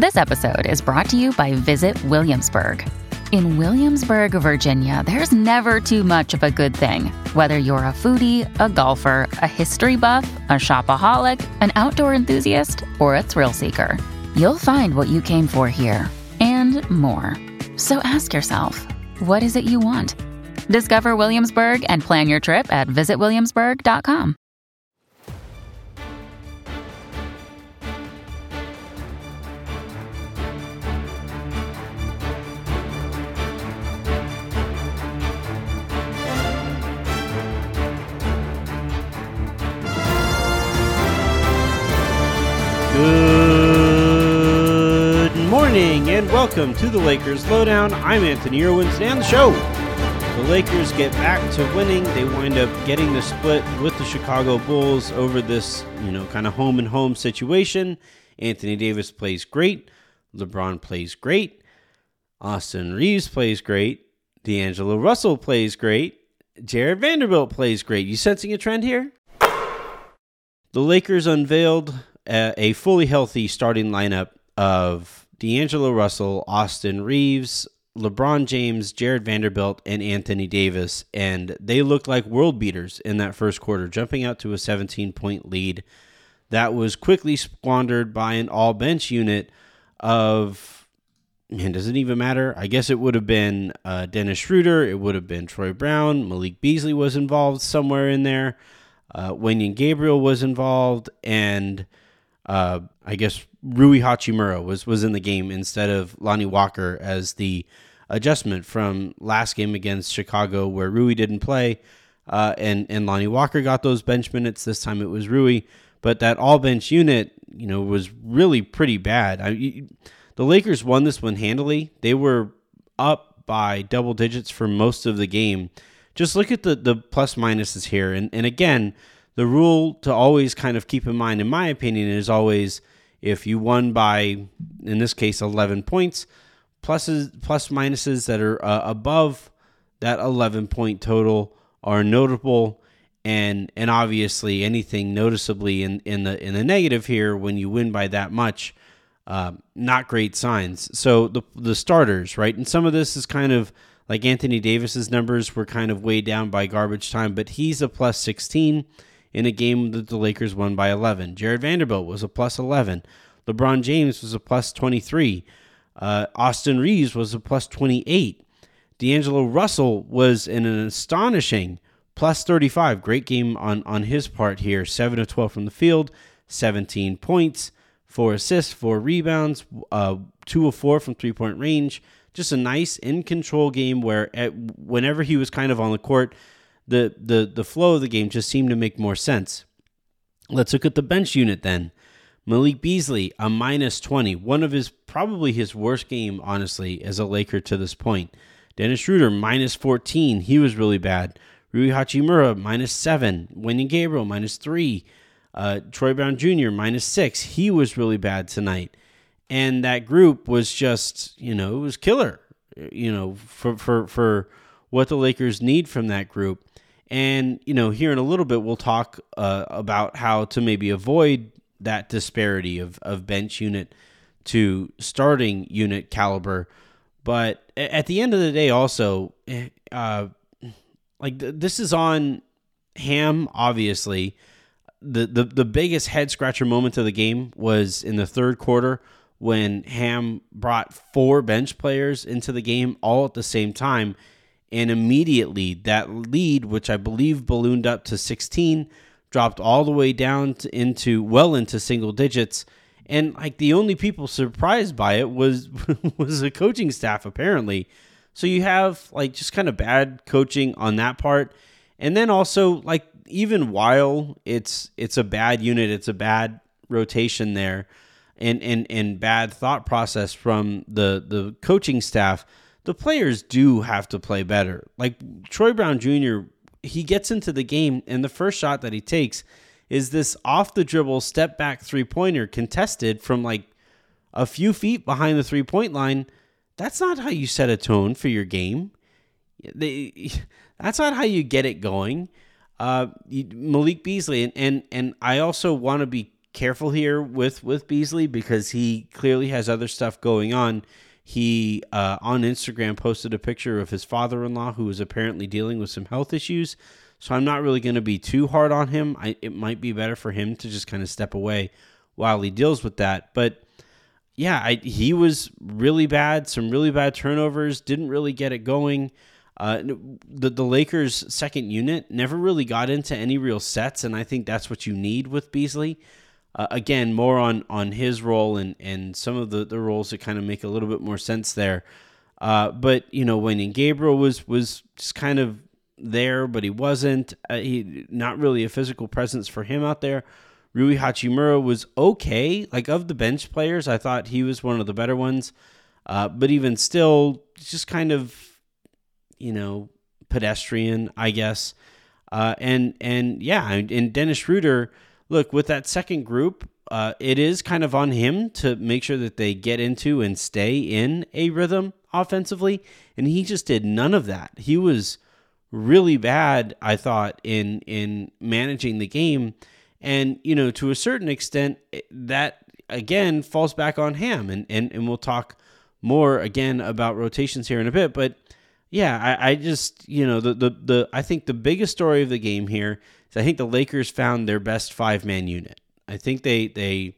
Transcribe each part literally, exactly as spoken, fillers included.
This episode is brought to you by Visit Williamsburg. In Williamsburg, Virginia, there's never too much of a good thing. Whether you're a foodie, a golfer, a history buff, a shopaholic, an outdoor enthusiast, or a thrill seeker, you'll find what you came for here and more. So ask yourself, what is it you want? Discover Williamsburg and plan your trip at visit williamsburg dot com. Good morning and welcome to the Lakers Lowdown. I'm Anthony Irwin. Today on the show, the Lakers get back to winning. They wind up getting the split with the Chicago Bulls over this, you know, kind of home and home situation. Anthony Davis plays great. LeBron plays great. Austin Reeves plays great. D'Angelo Russell plays great. Jared Vanderbilt plays great. You sensing a trend here? The Lakers unveiled a fully healthy starting lineup of D'Angelo Russell, Austin Reeves, LeBron James, Jared Vanderbilt, and Anthony Davis, and they looked like world beaters in that first quarter, jumping out to a seventeen-point lead that was quickly squandered by an all-bench unit of, man, does it even matter? I guess it would have been uh, Dennis Schroeder, it would have been Troy Brown, Malik Beasley was involved somewhere in there, uh, Wenyen Gabriel was involved, and Uh, I guess Rui Hachimura was, was in the game instead of Lonnie Walker as the adjustment from last game against Chicago where Rui didn't play uh, and, and Lonnie Walker got those bench minutes. This time it was Rui, but that all-bench unit, you know, was really pretty bad. I, the Lakers won this one handily. They were up by double digits for most of the game. Just look at the, the plus minuses here. And, and again, the rule to always kind of keep in mind, in my opinion, is always if you won by, in this case, eleven points, pluses, plus minuses that are uh, above that eleven-point total are notable, and and obviously anything noticeably in, in the in the negative here when you win by that much, uh, not great signs. So the the starters, right, and some of this is kind of like Anthony Davis's numbers were kind of weighed down by garbage time, but he's a plus sixteen. In a game that the Lakers won by eleven. Jared Vanderbilt was a plus eleven. LeBron James was a plus twenty-three. Uh, Austin Reeves was a plus twenty-eight. D'Angelo Russell was in an astonishing plus thirty-five. Great game on, on his part here. seven of twelve from the field, seventeen points, four assists, four rebounds, uh, two of four from three-point range. Just a nice in-control game where at, whenever he was kind of on the court, The, the the flow of the game just seemed to make more sense. Let's look at the bench unit then. Malik Beasley, a minus twenty. One of his, probably his worst game, honestly, as a Laker to this point. Dennis Schroeder, minus fourteen. He was really bad. Rui Hachimura, minus seven. Wenyen Gabriel, minus three. Uh, Troy Brown Junior, minus six. He was really bad tonight. And that group was just, you know, it was killer, you know, for for for what the Lakers need from that group. And, you know, here in a little bit, we'll talk uh, about how to maybe avoid that disparity of, of bench unit to starting unit caliber. But at the end of the day, also, uh, like th- this is on Ham, obviously. The, the, the biggest head-scratcher moment of the game was in the third quarter when Ham brought four bench players into the game all at the same time. And immediately that lead, which I believe ballooned up to sixteen, dropped all the way down to, into well into single digits. And like the only people surprised by it was was the coaching staff, apparently. So you have like just kind of bad coaching on that part. And then also like even while it's it's a bad unit, it's a bad rotation there and and, and bad thought process from the, the coaching staff. The players do have to play better. Like Troy Brown Junior, he gets into the game, and the first shot that he takes is this off-the-dribble step-back three-pointer contested from like a few feet behind the three-point line. That's not how you set a tone for your game. They, that's not how you get it going. Uh, Malik Beasley, and, and, and I also want to be careful here with, with Beasley because he clearly has other stuff going on. He, uh, on Instagram, posted a picture of his father-in-law who is apparently dealing with some health issues. So I'm not really going to be too hard on him. I, it might be better for him to just kind of step away while he deals with that. But yeah, I, he was really bad. Some really bad turnovers. Didn't really get it going. Uh, the, the Lakers' second unit never really got into any real sets, and I think that's what you need with Beasley. Uh, again, more on, on his role and, and some of the, the roles that kind of make a little bit more sense there. Uh, but, you know, when Gabriel was was just kind of there, but he wasn't. Uh, he not really a physical presence for him out there. Rui Hachimura was okay. Like, of the bench players, I thought he was one of the better ones. Uh, but even still, just kind of, you know, pedestrian, I guess. Uh, and, and yeah, and Dennis Schroeder, look, with that second group, uh, it is kind of on him to make sure that they get into and stay in a rhythm offensively. And he just did none of that. He was really bad, I thought, in in managing the game. And, you know, to a certain extent, that, again, falls back on him. And, and, and we'll talk more, again, about rotations here in a bit. But, yeah, I, I just, you know, the, the the I think the biggest story of the game here is I think the Lakers found their best five-man unit. I think they they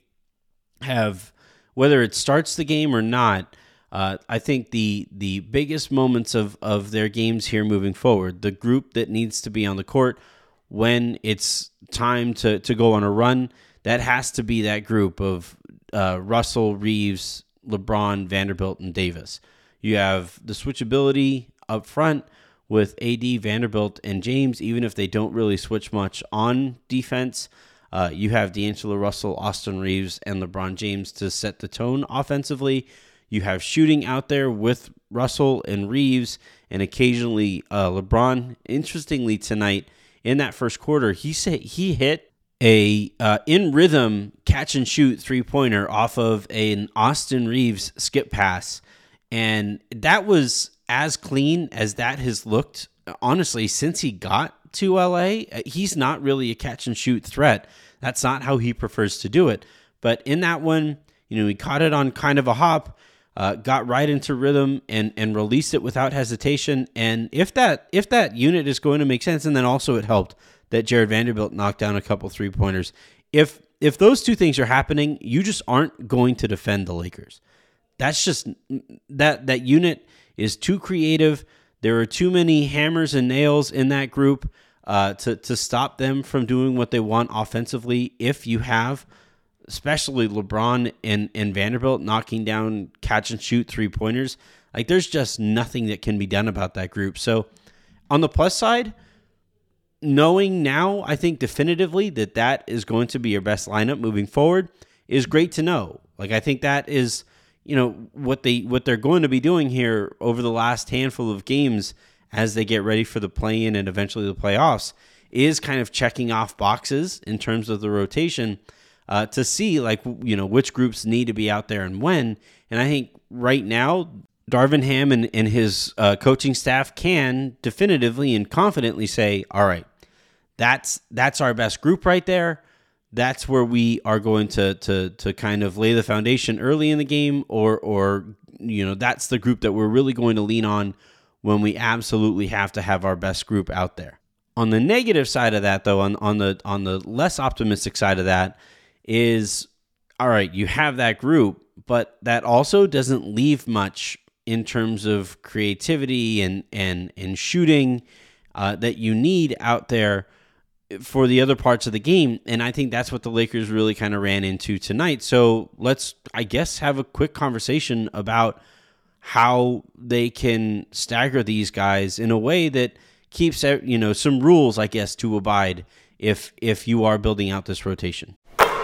have, whether it starts the game or not, uh, I think the the biggest moments of, of their games here moving forward, the group that needs to be on the court when it's time to, to go on a run, that has to be that group of uh, Russell, Reeves, LeBron, Vanderbilt, and Davis. You have the switchability up front with A D, Vanderbilt, and James, even if they don't really switch much on defense. Uh, you have D'Angelo Russell, Austin Reeves, and LeBron James to set the tone offensively. You have shooting out there with Russell and Reeves, and occasionally uh, LeBron. Interestingly, tonight in that first quarter, he said he hit a uh, in rhythm catch and shoot three pointer off of an Austin Reeves skip pass, and that was as clean as that has looked, honestly, since he got to L A. He's not really a catch and shoot threat. That's not how he prefers to do it. But in that one, you know, he caught it on kind of a hop, uh, got right into rhythm and and released it without hesitation. And if that if that unit is going to make sense, and then also it helped that Jared Vanderbilt knocked down a couple three pointers. If if those two things are happening, you just aren't going to defend the Lakers. That's just that that unit is too creative. There are too many hammers and nails in that group uh, to to stop them from doing what they want offensively. If you have, especially LeBron and, and Vanderbilt knocking down catch and shoot three pointers, like there's just nothing that can be done about that group. So on the plus side, knowing now, I think definitively that that is going to be your best lineup moving forward is great to know. Like I think that is, you know, what they what they're going to be doing here over the last handful of games as they get ready for the play-in and eventually the playoffs is kind of checking off boxes in terms of the rotation uh, to see, like, you know, which groups need to be out there and when. And I think right now, Darvin Ham and, and his uh, coaching staff can definitively and confidently say, all right, that's that's our best group right there. That's where we are going to to to kind of lay the foundation early in the game, or or you know, that's the group that we're really going to lean on when we absolutely have to have our best group out there. On the negative side of that, though, on, on the on the less optimistic side of that is, all right, you have that group, but that also doesn't leave much in terms of creativity and and and shooting uh, that you need out there for the other parts of the game. And I think that's what the Lakers really kind of ran into tonight. So let's, I guess, have a quick conversation about how they can stagger these guys in a way that keeps, you know, some rules, I guess, to abide if if you are building out this rotation.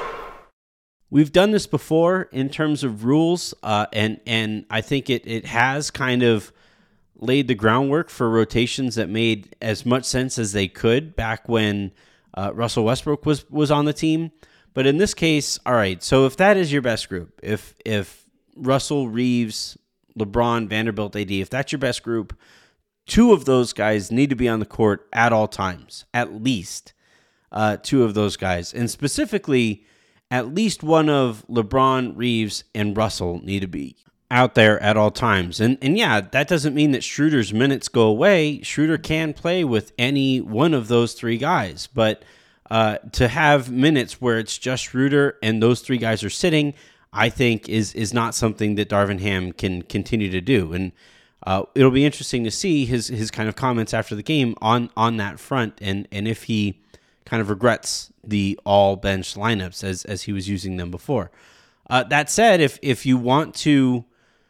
We've done this before in terms of rules, uh, and and I think it it has kind of laid the groundwork for rotations that made as much sense as they could back when uh, Russell Westbrook was was on the team. But in this case, all right, so if that is your best group, if if Russell, Reeves, LeBron, Vanderbilt, A D, if that's your best group, two of those guys need to be on the court at all times, at least uh, two of those guys. And specifically, at least one of LeBron, Reeves, and Russell need to be out there at all times. And and yeah, that doesn't mean that Schroeder's minutes go away. Schroeder can play with any one of those three guys, but uh, to have minutes where it's just Schroeder and those three guys are sitting, I think is is not something that Darvin Ham can continue to do. And uh, it'll be interesting to see his his kind of comments after the game on on that front, and and if he kind of regrets the all bench lineups as as he was using them before. Uh, that said, if if you want to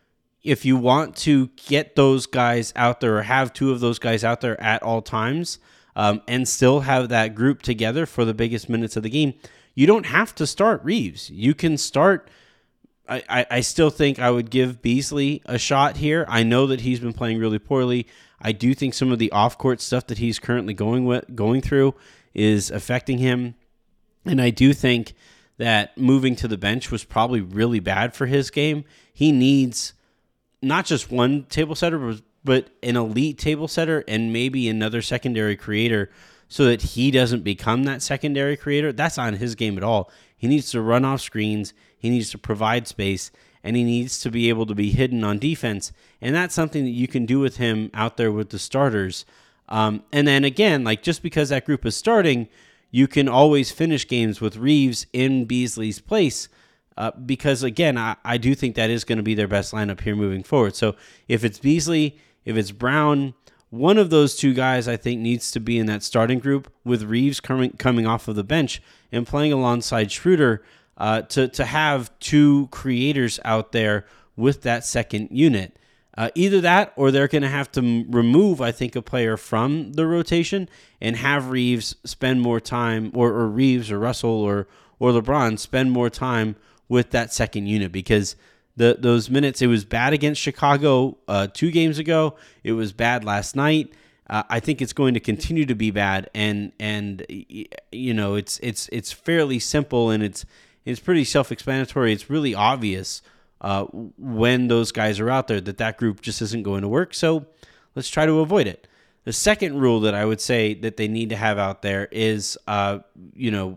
if you want to get those guys out there or have two of those guys out there at all times, um, and still have that group together for the biggest minutes of the game, you don't have to start Reeves. You can start. I, I, I still think I would give Beasley a shot here. I know that he's been playing really poorly. I do think some of the off-court stuff that he's currently going with going through is affecting him. And I do think that moving to the bench was probably really bad for his game. He needs not just one table setter, but an elite table setter and maybe another secondary creator so that he doesn't become that secondary creator. That's not his game at all. He needs to run off screens. He needs to provide space, and he needs to be able to be hidden on defense. And that's something that you can do with him out there with the starters. Um, and then again, like just because that group is starting, you can always finish games with Reeves in Beasley's place. Uh, because, again, I, I do think that is going to be their best lineup here moving forward. So if it's Beasley, if it's Brown, one of those two guys I think needs to be in that starting group with Reeves coming coming off of the bench and playing alongside Schroeder uh, to, to have two creators out there with that second unit. Uh, either that or they're going to have to m- remove, I think, a player from the rotation and have Reeves spend more time, or, or Reeves or Russell or, or LeBron spend more time with that second unit, because the those minutes, it was bad against Chicago uh, two games ago. It was bad last night. Uh, I think it's going to continue to be bad, and and you know it's it's it's fairly simple and it's it's pretty self-explanatory. It's really obvious uh, when those guys are out there that that group just isn't going to work. So let's try to avoid it. The second rule that I would say that they need to have out there is, uh, you know.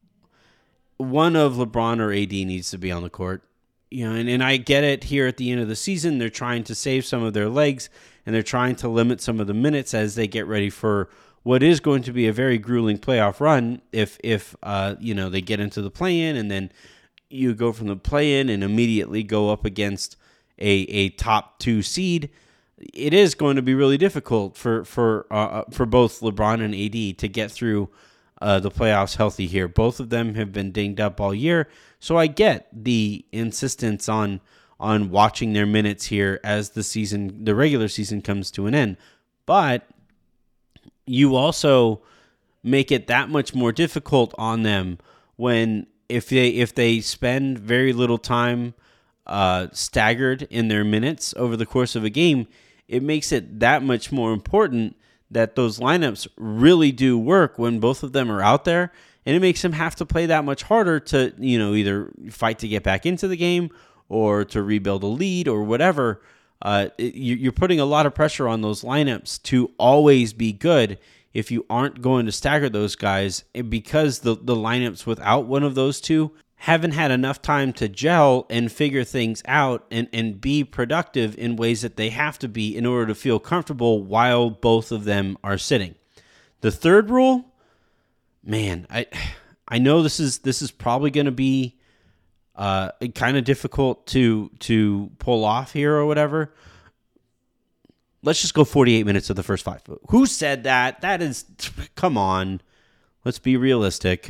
one of LeBron or A D needs to be on the court. You know, and, and I get it here at the end of the season. They're trying to save some of their legs, and they're trying to limit some of the minutes as they get ready for what is going to be a very grueling playoff run if, if uh, you know, they get into the play-in, and then you go from the play-in and immediately go up against a, a top two seed. It is going to be really difficult for, for, uh, for both LeBron and A D to get through Uh, the playoffs healthy here. Both of them have been dinged up all year, so I get the insistence on on watching their minutes here as the season, the regular season, comes to an end. But you also make it that much more difficult on them when if they if they spend very little time uh, staggered in their minutes over the course of a game. It makes it that much more important that those lineups really do work when both of them are out there, and it makes them have to play that much harder to, you know, either fight to get back into the game or to rebuild a lead or whatever. Uh, it, you're putting a lot of pressure on those lineups to always be good if you aren't going to stagger those guys, because the, the lineups without one of those two haven't had enough time to gel and figure things out and, and be productive in ways that they have to be in order to feel comfortable while both of them are sitting. The third rule, man, I I know this is this is probably going to be uh, kind of difficult to to pull off here or whatever. Let's just go forty-eight minutes of the first five. Who said that? That is, come on. Let's be realistic.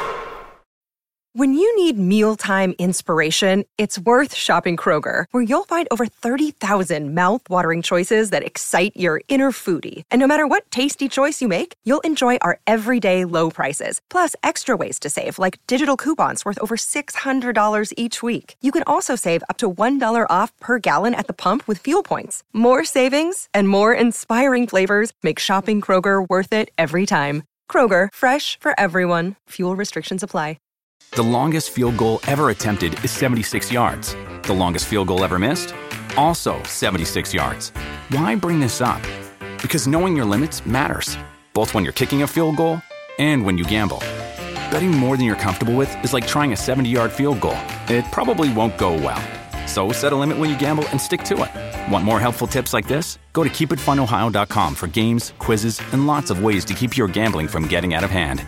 When you need mealtime inspiration, it's worth shopping Kroger, where you'll find over thirty thousand mouth-watering choices that excite your inner foodie. And no matter what tasty choice you make, you'll enjoy our everyday low prices, plus extra ways to save, like digital coupons worth over six hundred dollars each week. You can also save up to one dollar off per gallon at the pump with fuel points. More savings and more inspiring flavors make shopping Kroger worth it every time. Kroger, fresh for everyone. Fuel restrictions apply. The longest field goal ever attempted is seventy-six yards. The longest field goal ever missed? Also seventy-six yards. Why bring this up? Because knowing your limits matters, both when you're kicking a field goal and when you gamble. Betting more than you're comfortable with is like trying a seventy-yard field goal. It probably won't go well. So set a limit when you gamble and stick to it. Want more helpful tips like this? Go to keep it fun ohio dot com for games, quizzes, and lots of ways to keep your gambling from getting out of hand.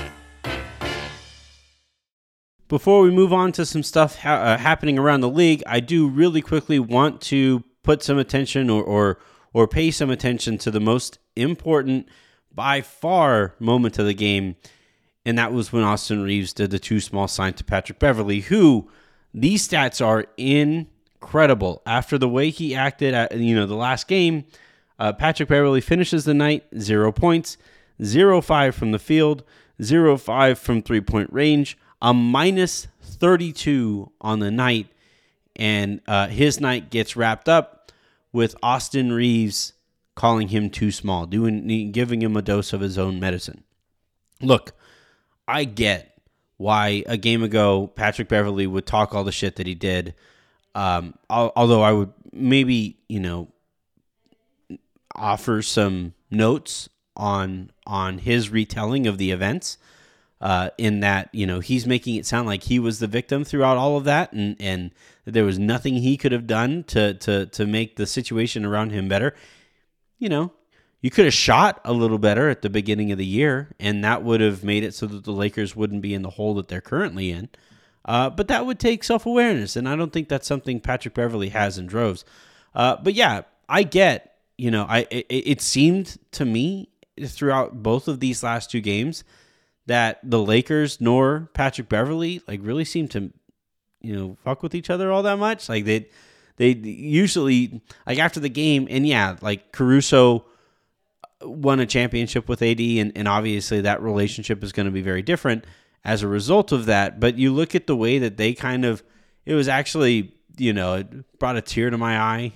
Before we move on to some stuff ha- uh, happening around the league, I do really quickly want to put some attention or, or or pay some attention to the most important, by far, moment of the game, and that was when Austin Reaves did the too small sign to Patrick Beverley, who, these stats are incredible. After the way he acted at, you know, the last game, uh, Patrick Beverley finishes the night, zero points, zero five from the field, zero five from three-point range, a minus thirty-two on the night, and uh, his night gets wrapped up with Austin Reaves calling him too small, doing giving him a dose of his own medicine. Look, I get why a game ago Patrick Beverley would talk all the shit that he did, um, although I would maybe, you know, offer some notes on on his retelling of the events. Uh, in that, you know, he's making it sound like he was the victim throughout all of that, and, and there was nothing he could have done to to to make the situation around him better. You know, you could have shot a little better at the beginning of the year, and that would have made it so that the Lakers wouldn't be in the hole that they're currently in. Uh, but that would take self-awareness, and I don't think that's something Patrick Beverley has in droves. Uh, but yeah, I get, you know, I it, it seemed to me throughout both of these last two games that the Lakers nor Patrick Beverley like really seem to, you know, fuck with each other all that much. Like they, they usually like after the game, and yeah, like Caruso won a championship with A D, and, and obviously that relationship is going to be very different as a result of that. But you look at the way that they kind of, it was actually, you know, it brought a tear to my eye.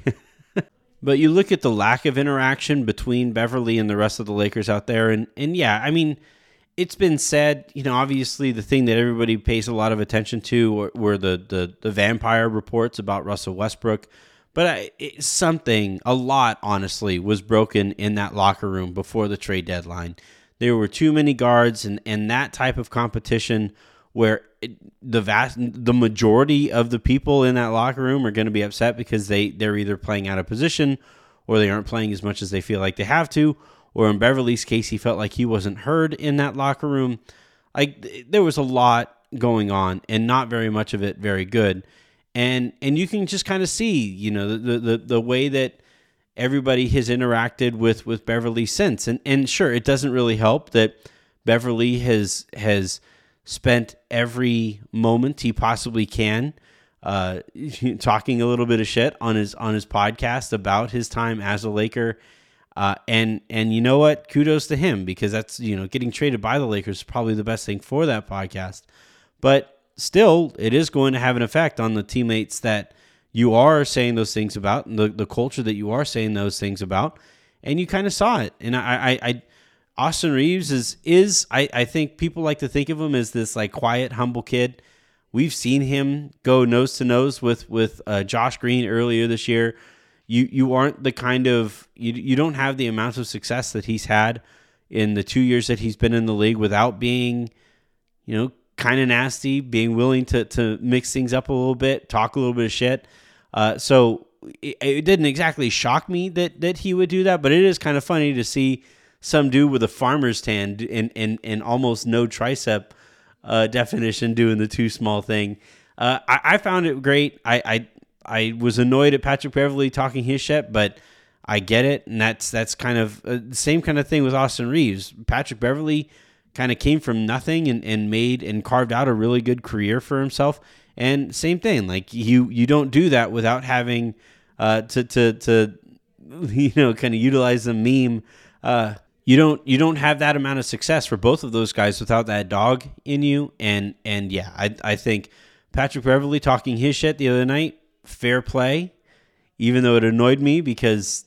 But you look at the lack of interaction between Beverley and the rest of the Lakers out there, and and yeah, I mean, it's been said, you know, obviously the thing that everybody pays a lot of attention to were, were the, the the vampire reports about Russell Westbrook. But I, it, something, a lot, honestly, was broken in that locker room before the trade deadline. There were too many guards, and, and that type of competition where it, the vast, the majority of the people in that locker room are going to be upset because they, they're either playing out of position or they aren't playing as much as they feel like they have to. Or in Beverley's case, he felt like he wasn't heard in that locker room. Like there was a lot going on, and not very much of it very good. And and you can just kind of see, you know, the the the way that everybody has interacted with with Beverley since. And and sure, it doesn't really help that Beverley has has spent every moment he possibly can uh, talking a little bit of shit on his on his podcast about his time as a Laker. Uh, and and you know what? Kudos to him, because that's, you know, getting traded by the Lakers is probably the best thing for that podcast. But still, it is going to have an effect on the teammates that you are saying those things about, and the, the culture that you are saying those things about. And you kind of saw it. And I, I, I Austin Reaves is is I, I think people like to think of him as this like quiet, humble kid. We've seen him go nose to nose with with uh, Josh Green earlier this year. You you aren't the kind of, you you don't have the amount of success that he's had in the two years that he's been in the league without being, you know, kind of nasty, being willing to to mix things up a little bit, talk a little bit of shit. Uh, so it, it didn't exactly shock me that that he would do that, but it is kind of funny to see some dude with a farmer's tan and and, and almost no tricep uh, definition doing the too small thing. Uh, I, I found it great. I, I I was annoyed at Patrick Beverley talking his shit, but I get it, and that's that's kind of uh, the same kind of thing with Austin Reaves. Patrick Beverley kind of came from nothing and, and made and carved out a really good career for himself. And same thing, like you you don't do that without having uh, to to to you know kind of utilize the meme. Uh, you don't you don't have that amount of success for both of those guys without that dog in you. And and yeah, I I think Patrick Beverley talking his shit the other night, fair play, even though it annoyed me because,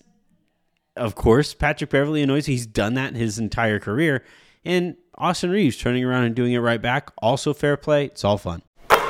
of course, Patrick Beverley annoys. He's done that his entire career. And Austin Reaves turning around and doing it right back, also fair play. It's all fun.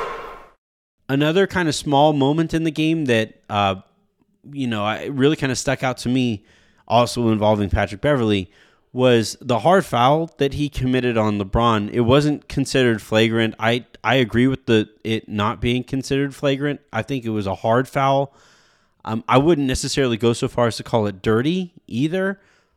Another kind of small moment in the game that, uh, you know, I really kind of stuck out to me, also involving Patrick Beverley, was the hard foul that he committed on LeBron. It wasn't considered flagrant. I I agree with the it not being considered flagrant. I think it was a hard foul. Um, I wouldn't necessarily go so far as to call it dirty either.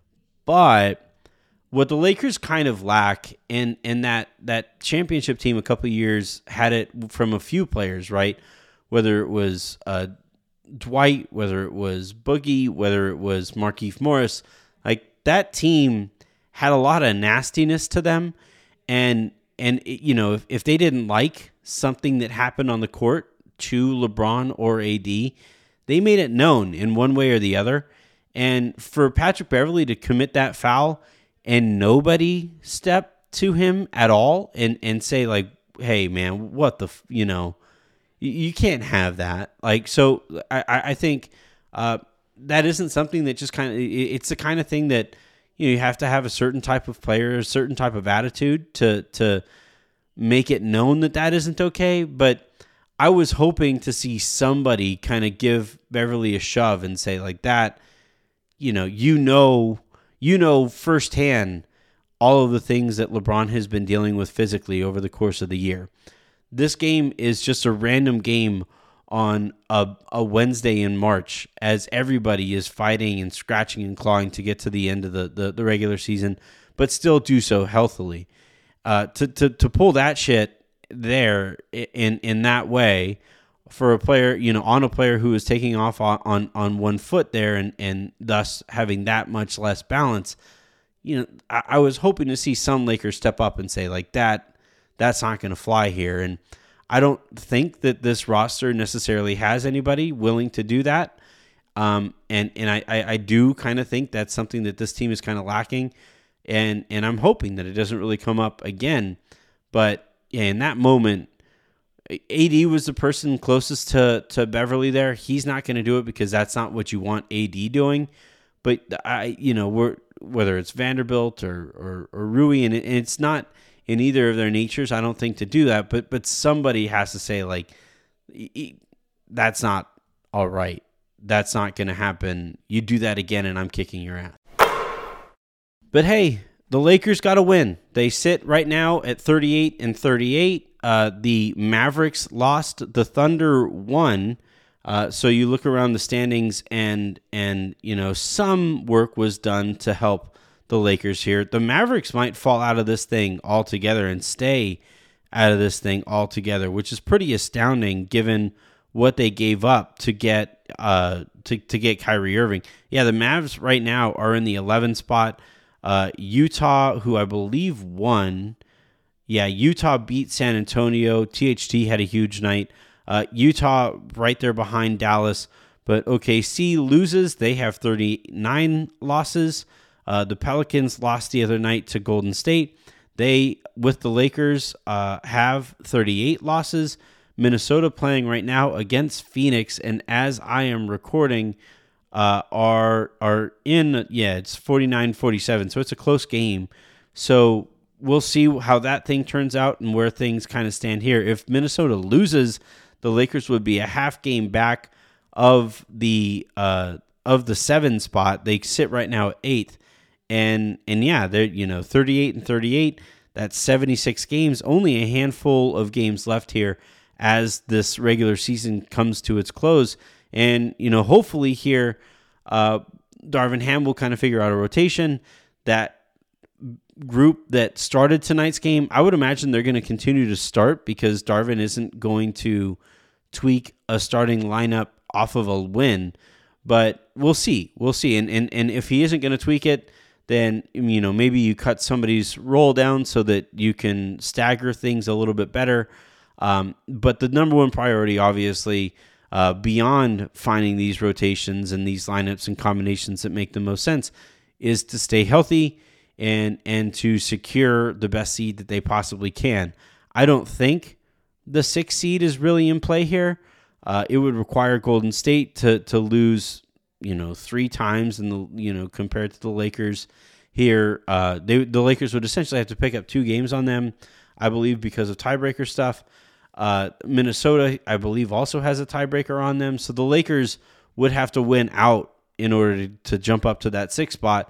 But what the Lakers kind of lack, and and that that championship team a couple of years had it from a few players, right? Whether it was uh, Dwight, whether it was Boogie, whether it was Markieff Morris, like that team had a lot of nastiness to them. And, and you know, if, if they didn't like something that happened on the court to LeBron or A D, they made it known in one way or the other. And for Patrick Beverley to commit that foul and nobody step to him at all and, and say like, hey man, what the, f-? you know, you, you can't have that. Like, so I, I think uh, that isn't something that just kind of, it's the kind of thing that, you know, you have to have a certain type of player, a certain type of attitude to, to make it known that that isn't okay. But I was hoping to see somebody kind of give Beverley a shove and say like that, you know, you know, you know firsthand all of the things that LeBron has been dealing with physically over the course of the year. This game is just a random game on a, a Wednesday in March as everybody is fighting and scratching and clawing to get to the end of the, the, the regular season, but still do so healthily. Uh, to, to, to pull that shit there in, in that way for a player, you know, on a player who is taking off on, on, on one foot there and, and thus having that much less balance, you know, I, I was hoping to see some Lakers step up and say like that, that's not going to fly here. And I don't think that this roster necessarily has anybody willing to do that. Um, and, and I, I, I do kind of think that's something that this team is kind of lacking. And, and I'm hoping that it doesn't really come up again. But yeah, in that moment, A D was the person closest to, to Beverley there. He's not going to do it because that's not what you want A D doing. But I, you know, we're, whether it's Vanderbilt or, or, or Rui, and, it, and it's not in either of their natures, I don't think, to do that. But, but somebody has to say like, that's not all right. That's not going to happen. You do that again and I'm kicking your ass. But hey, the Lakers got to win. They sit right now at thirty-eight and thirty-eight. Uh, the Mavericks lost. The Thunder won. Uh, so you look around the standings, and and you know some work was done to help the Lakers here. The Mavericks might fall out of this thing altogether and stay out of this thing altogether, which is pretty astounding given what they gave up to get uh to to get Kyrie Irving. Yeah, the Mavs right now are in the eleventh spot. Uh, Utah, who I believe won. Yeah, Utah beat San Antonio. T H T had a huge night. Uh, Utah right there behind Dallas. But O K C loses. They have thirty-nine losses. Uh, the Pelicans lost the other night to Golden State. They, with the Lakers, uh, have thirty-eight losses. Minnesota playing right now against Phoenix. And as I am recording, uh, are are in, yeah, it's forty-nine forty-seven. So it's a close game. So we'll see how that thing turns out and where things kind of stand here. If Minnesota loses, the Lakers would be a half game back of the uh, of the seven spot. They sit right now at eighth, and and yeah, they're you know thirty-eight and thirty-eight. That's seventy-six games. Only a handful of games left here as this regular season comes to its close, and you know hopefully here, uh, Darvin Ham will kind of figure out a rotation. That group that started tonight's game, I would imagine they're going to continue to start because Darvin isn't going to tweak a starting lineup off of a win, but we'll see. We'll see. And and, and if he isn't going to tweak it, then, you know, maybe you cut somebody's roll down so that you can stagger things a little bit better. Um, but the number one priority, obviously, uh, beyond finding these rotations and these lineups and combinations that make the most sense, is to stay healthy and and to secure the best seed that they possibly can. I don't think the sixth seed is really in play here. Uh, it would require Golden State to to lose, you know, three times in the you know compared to the Lakers here. Uh, they the Lakers would essentially have to pick up two games on them, I believe, because of tiebreaker stuff. Uh, Minnesota, I believe, also has a tiebreaker on them, so the Lakers would have to win out in order to, to jump up to that sixth spot.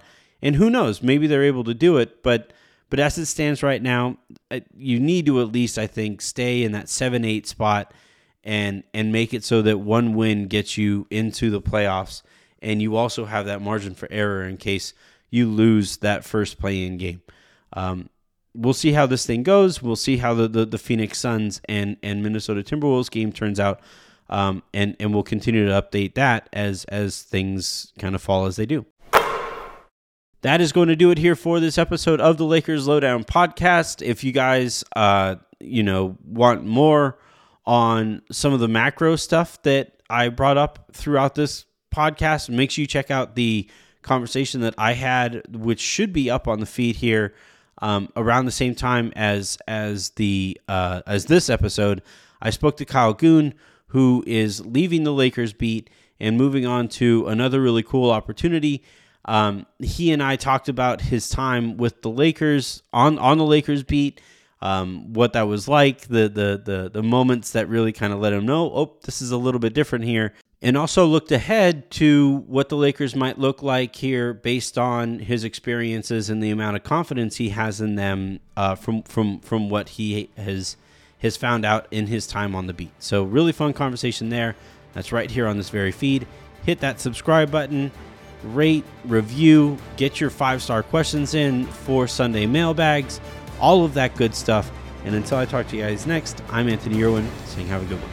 and who knows, maybe they're able to do it, but but as it stands right now, you need to at least, I think, stay in that seven eight spot and and make it so that one win gets you into the playoffs, and you also have that margin for error in case you lose that first play-in game. Um, we'll see how this thing goes. We'll see how the, the, the Phoenix Suns and, and Minnesota Timberwolves game turns out, um, and, and we'll continue to update that as, as things kind of fall as they do. That is going to do it here for this episode of the Lakers Lowdown podcast. If you guys, uh, you know, want more on some of the macro stuff that I brought up throughout this podcast, make sure you check out the conversation that I had, which should be up on the feed here um, around the same time as as the uh, as this episode. I spoke to Kyle Goon, who is leaving the Lakers beat and moving on to another really cool opportunity. Um, he and I talked about his time with the Lakers on, on the Lakers beat, um, what that was like, the the the the moments that really kind of let him know, oh, this is a little bit different here, and also looked ahead to what the Lakers might look like here based on his experiences and the amount of confidence he has in them uh, from from from what he has has found out in his time on the beat. So really fun conversation there. That's right here on this very feed. Hit that subscribe button. Rate, review, get your five-star questions in for Sunday mailbags, all of that good stuff. And until I talk to you guys next, I'm Anthony Irwin, saying have a good one.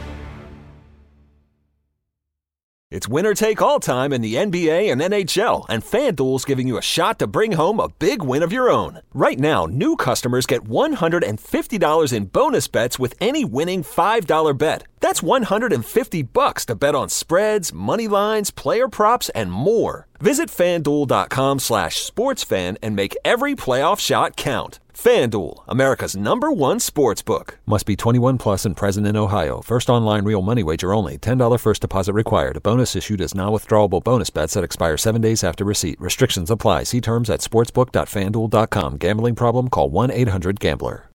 It's winner take all time in the N B A and N H L, and FanDuel's giving you a shot to bring home a big win of your own. Right now, new customers get one hundred fifty dollars in bonus bets with any winning five dollar bet. That's one hundred fifty bucks to bet on spreads, money lines, player props, and more. Visit FanDuel.com slash sportsfan and make every playoff shot count. FanDuel, America's number one sportsbook. Must be twenty-one plus and present in Ohio. First online real money wager only. ten dollars first deposit required. A bonus issued as non-withdrawable bonus bets that expire seven days after receipt. Restrictions apply. See terms at sportsbook dot fanduel dot com. Gambling problem? Call one eight hundred gambler.